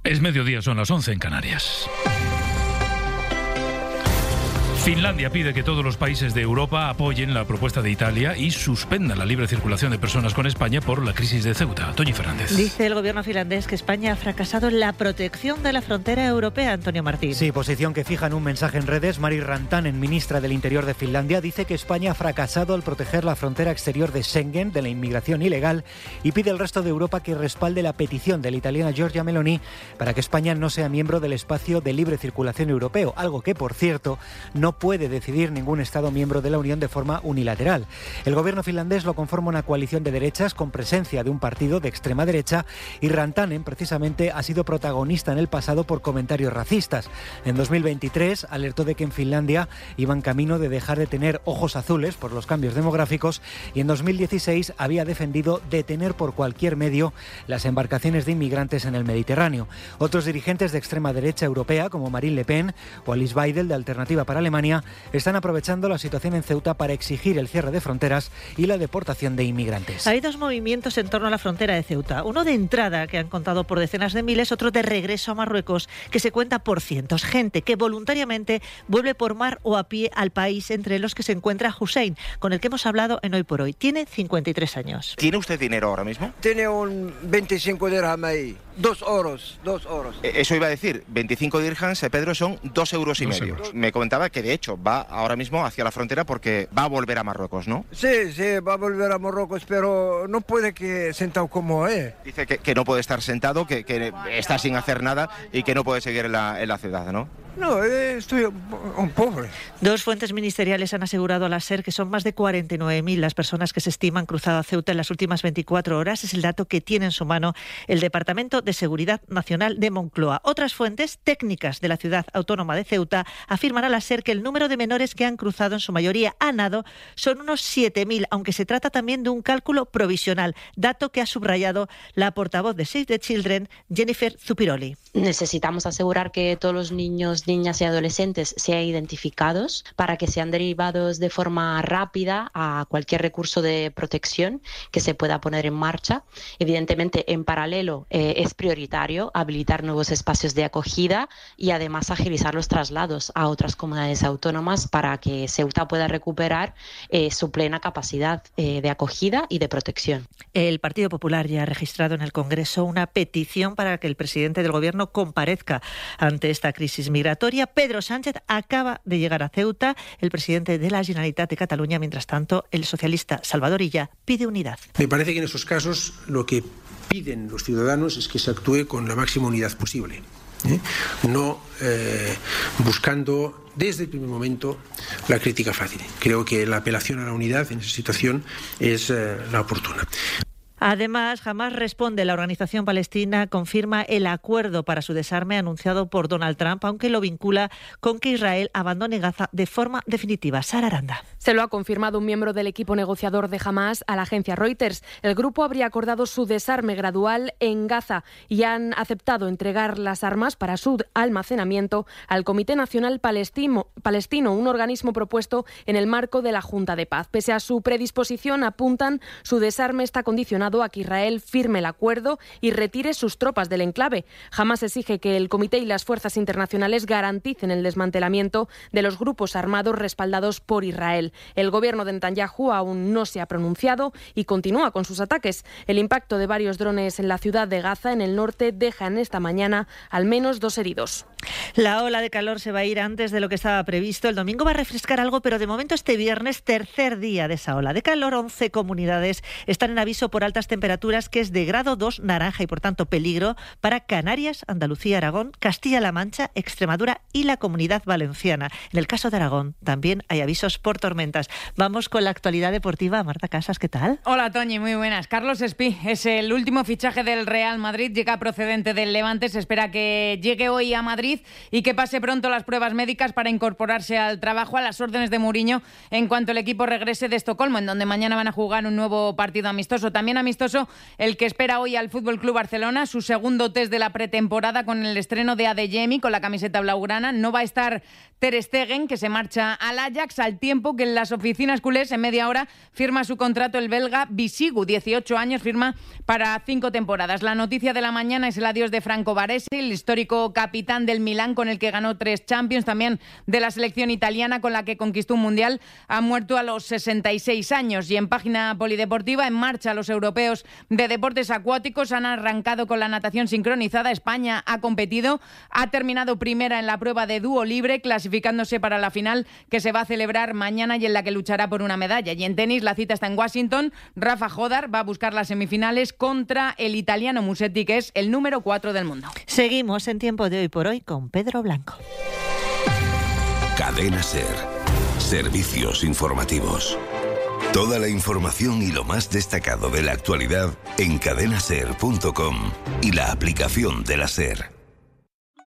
Es mediodía, son las 11 en Canarias. Finlandia pide que todos los países de Europa apoyen la propuesta de Italia y suspendan la libre circulación de personas con España por la crisis de Ceuta. Toñi Fernández. Dice el gobierno finlandés que España ha fracasado en la protección de la frontera europea, Antonio Martín. Sí, posición que fija en un mensaje en redes. Mari Rantanen, ministra del Interior de Finlandia, dice que España ha fracasado al proteger la frontera exterior de Schengen de la inmigración ilegal y pide al resto de Europa que respalde la petición de la italiana Giorgia Meloni para que España no sea miembro del espacio de libre circulación europeo, algo que, por cierto, no puede decidir ningún Estado miembro de la Unión de forma unilateral. El gobierno finlandés lo conforma una coalición de derechas con presencia de un partido de extrema derecha y Rantanen, precisamente, ha sido protagonista en el pasado por comentarios racistas. En 2023 alertó de que en Finlandia iban camino de dejar de tener ojos azules por los cambios demográficos y en 2016 había defendido detener por cualquier medio las embarcaciones de inmigrantes en el Mediterráneo. Otros dirigentes de extrema derecha europea, como Marine Le Pen o Alice Weidel de Alternativa para Alemania, están aprovechando la situación en Ceuta para exigir el cierre de fronteras y la deportación de inmigrantes. Hay dos movimientos en torno a la frontera de Ceuta. Uno de entrada, que han contado por decenas de miles, otro de regreso a Marruecos, que se cuenta por cientos. Gente que voluntariamente vuelve por mar o a pie al país, entre los que se encuentra Hussein, con el que hemos hablado en Hoy por Hoy. Tiene 53 años. ¿Tiene usted dinero ahora mismo? Tiene un 25 dirham ahí. 2 euros. Eso iba a decir, 25 dirhams, Pedro, son 2,5 euros. Me comentaba que de hecho va ahora mismo hacia la frontera porque va a volver a Marruecos, ¿no? Sí, va a volver a Marruecos, pero no puede que sentado como Dice que no puede estar sentado, que está sin hacer nada y que no puede seguir en la ciudad, ¿no? No, estoy un pobre. Dos fuentes ministeriales han asegurado a la SER que son más de 49.000 las personas que se estiman cruzado a Ceuta en las últimas 24 horas. Es el dato que tiene en su mano el Departamento de Seguridad Nacional de Moncloa. Otras fuentes técnicas de la ciudad autónoma de Ceuta afirman a la SER que el número de menores que han cruzado, en su mayoría a nado, son unos 7.000, aunque se trata también de un cálculo provisional, dato que ha subrayado la portavoz de Save the Children, Jennifer Zupiroli. Necesitamos asegurar que todos los niños, niñas y adolescentes sean identificados para que sean derivados de forma rápida a cualquier recurso de protección que se pueda poner en marcha. Evidentemente, en paralelo, es prioritario habilitar nuevos espacios de acogida y además agilizar los traslados a otras comunidades autónomas para que Ceuta pueda recuperar su plena capacidad de acogida y de protección. El Partido Popular ya ha registrado en el Congreso una petición para que el presidente del Gobierno comparezca ante esta crisis migratoria. Pedro Sánchez acaba de llegar a Ceuta. El presidente de la Generalitat de Cataluña, mientras tanto, el socialista Salvador Illa, pide unidad. Me parece que en esos casos lo que piden los ciudadanos es que se actúe con la máxima unidad posible, no buscando desde el primer momento la crítica fácil. Creo que la apelación a la unidad en esa situación es la oportuna. Además, Hamás responde. La organización palestina confirma el acuerdo para su desarme anunciado por Donald Trump, aunque lo vincula con que Israel abandone Gaza de forma definitiva. Sara Aranda. Se lo ha confirmado un miembro del equipo negociador de Hamás a la agencia Reuters. El grupo habría acordado su desarme gradual en Gaza y han aceptado entregar las armas para su almacenamiento al Comité Nacional Palestino, un organismo propuesto en el marco de la Junta de Paz. Pese a su predisposición, apuntan, su desarme está condicionado a que Israel firme el acuerdo y retire sus tropas del enclave. Hamás exige que el Comité y las fuerzas internacionales garanticen el desmantelamiento de los grupos armados respaldados por Israel. El gobierno de Netanyahu aún no se ha pronunciado y continúa con sus ataques. El impacto de varios drones en la ciudad de Gaza, en el norte, deja en esta mañana al menos 2 heridos. La ola de calor se va a ir antes de lo que estaba previsto. El domingo va a refrescar algo, pero de momento este viernes, tercer día de esa ola de calor, 11 comunidades están en aviso por altas temperaturas, que es de grado 2 naranja y por tanto peligro para Canarias, Andalucía, Aragón, Castilla-La Mancha, Extremadura y la Comunidad Valenciana. En el caso de Aragón también hay avisos por tormentas. Vamos con la actualidad deportiva. Marta Casas, ¿qué tal? Hola, Toñi, muy buenas. Carlos Espí es el último fichaje del Real Madrid, llega procedente del Levante, se espera que llegue hoy a Madrid y que pase pronto las pruebas médicas para incorporarse al trabajo, a las órdenes de Mourinho en cuanto el equipo regrese de Estocolmo, en donde mañana van a jugar un nuevo partido amistoso. También ha amistoso el que espera hoy al FC Barcelona, su segundo test de la pretemporada con el estreno de Adeyemi con la camiseta blaugrana. No va a estar Ter Stegen, que se marcha al Ajax, al tiempo que en las oficinas culés en media hora firma su contrato el belga Bisigu, 18 años, firma para 5 temporadas. La noticia de la mañana es el adiós de Franco Baresi, el histórico capitán del Milán con el que ganó 3 Champions, también de la selección italiana con la que conquistó un mundial. Ha muerto a los 66 años. Y en página polideportiva, en marcha los europeos de deportes acuáticos. Han arrancado con la natación sincronizada. España ha competido, ha terminado primera en la prueba de dúo libre, clasificándose para la final que se va a celebrar mañana y en la que luchará por una medalla. Y en tenis la cita está en Washington. Rafa Jodar va a buscar las semifinales contra el italiano Musetti, que es el número 4 del mundo. Seguimos en Tiempo de Hoy por Hoy con Pedro Blanco. Cadena SER. Servicios informativos. Toda la información y lo más destacado de la actualidad en cadenaser.com y la aplicación de la SER.